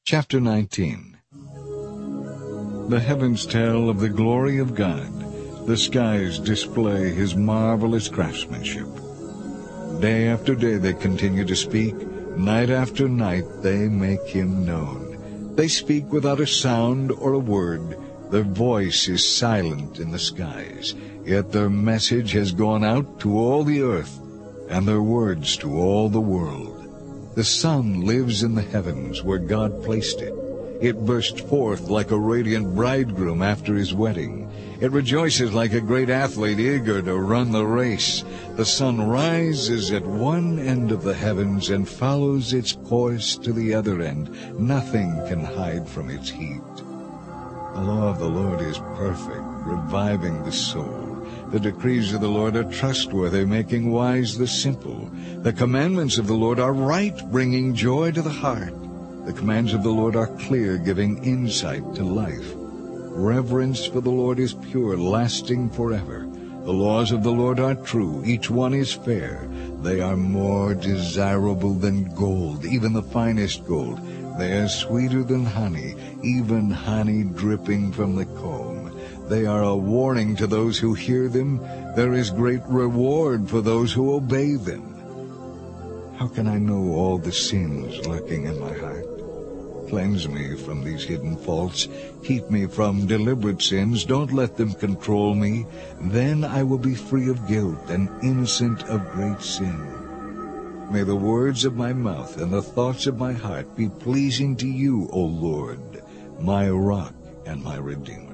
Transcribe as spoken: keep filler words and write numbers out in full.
Chapter nineteen. The heavens tell of the glory of God. The skies display his marvelous craftsmanship. Day after day they continue to speak. Night after night they make him known. They speak without a sound or a word. Their voice is silent in the skies. Yet their message has gone out to all the earth, and their words to all the world. The sun lives in the heavens where God placed it. It burst forth like a radiant bridegroom after his wedding. It rejoices like a great athlete eager to run the race. The sun rises at one end of the heavens and follows its course to the other end. Nothing can hide from its heat. The law of the Lord is perfect, reviving the soul. The decrees of the Lord are trustworthy, making wise the simple. The commandments of the Lord are right, bringing joy to the heart. The commands of the Lord are clear, giving insight to life. Reverence for the Lord is pure, lasting forever. The laws of the Lord are true, each one is fair. They are more desirable than gold, even the finest gold. They are sweeter than honey, even honey dripping from the comb. They are a warning to those who hear them. There is great reward for those who obey them. How can I know all the sins lurking in my heart? Cleanse me from these hidden faults. Keep me from deliberate sins. Don't let them control me. Then I will be free of guilt and innocent of great sin. May the words of my mouth and the thoughts of my heart be pleasing to you, O Lord, my rock and my redeemer.